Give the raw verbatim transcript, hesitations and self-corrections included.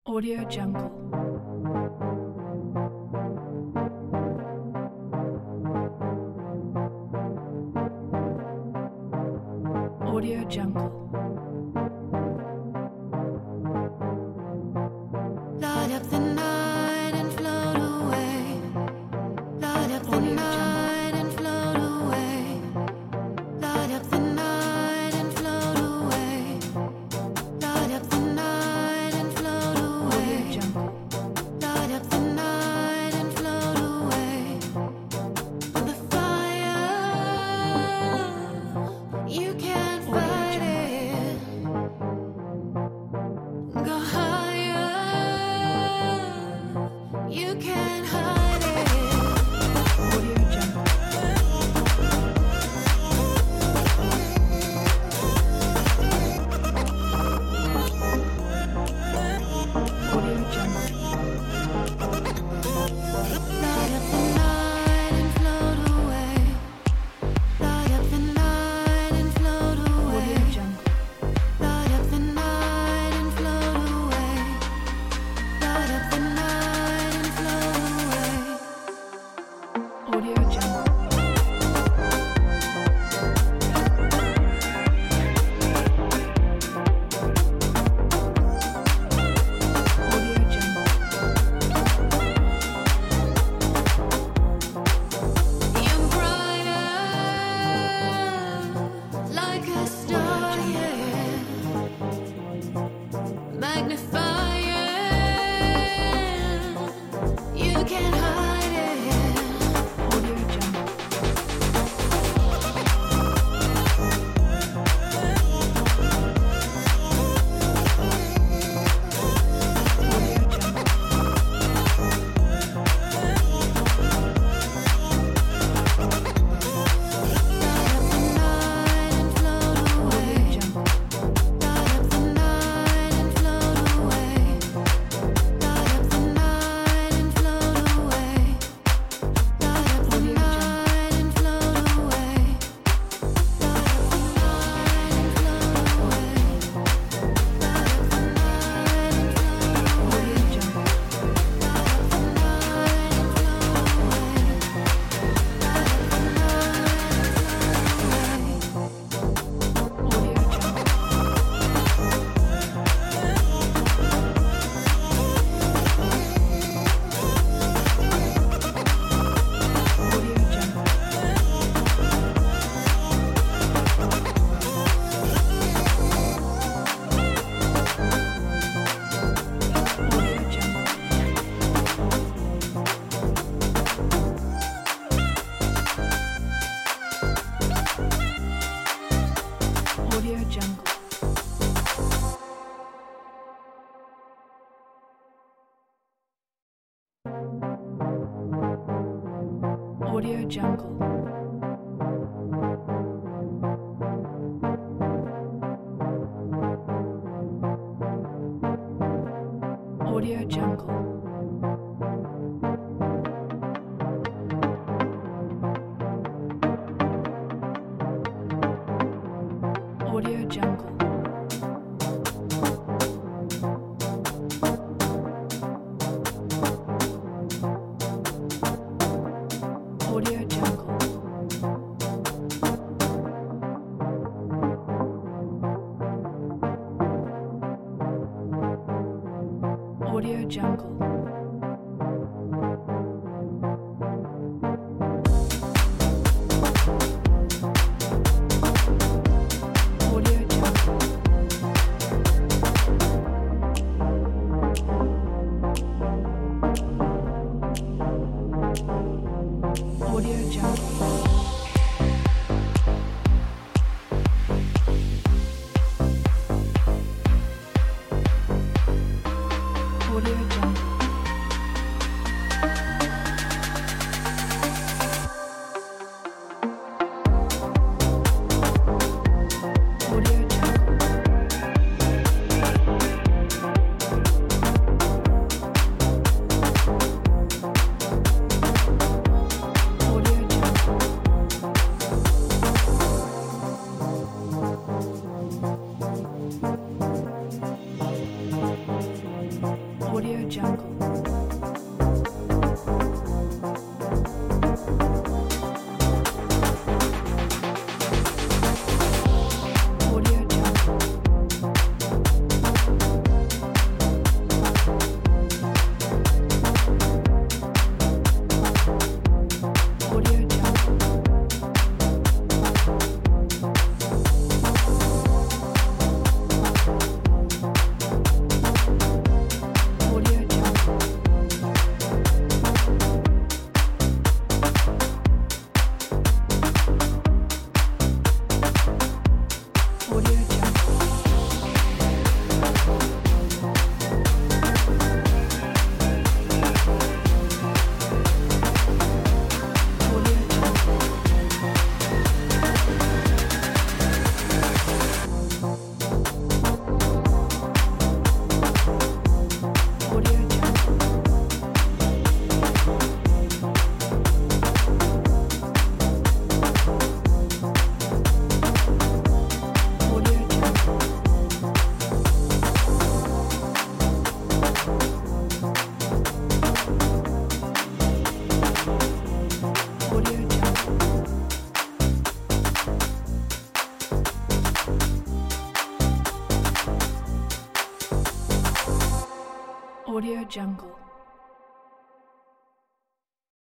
Audio Jungle. Audio Jungle. Light up the night and float away. Light up the Audio night and float away. Light up the night and float away. Light up the night and float away. Audio Jungle. Light up the night and float away. On the fire, you can't fight it. Go higher, you can't hide it. Audio Jungle. Audio Jungle. Light up the night and float away. Light up the night and float away. Audio Jungle. Light up the night and float away. Light up the night and float away. Audio Jungle. Audio Jungle. Young brighter, like a star, yeah. Magnifier, you can't hide it. Audio Jungle. Audio Jungle. Light up the night and float away. Audio Jungle. Light up the night and float away. Light up the night and float away. Light up the night and float away. Light up the night and float away. Light up the night and float away. Audio Jungle. Light up the night and float away. Light up the night and float away. Audio Jungle. Audio Jungle. Audio Jungle. Audio Jungle. Audio Jungle. Audio Jungle. Audio Jungle. Audio Jungle. Audio Jungle. Audio Jungle. Audio Jungle. Audio Jungle. Audio Jungle. Audio Jungle. Audio Jungle. Audio Jungle.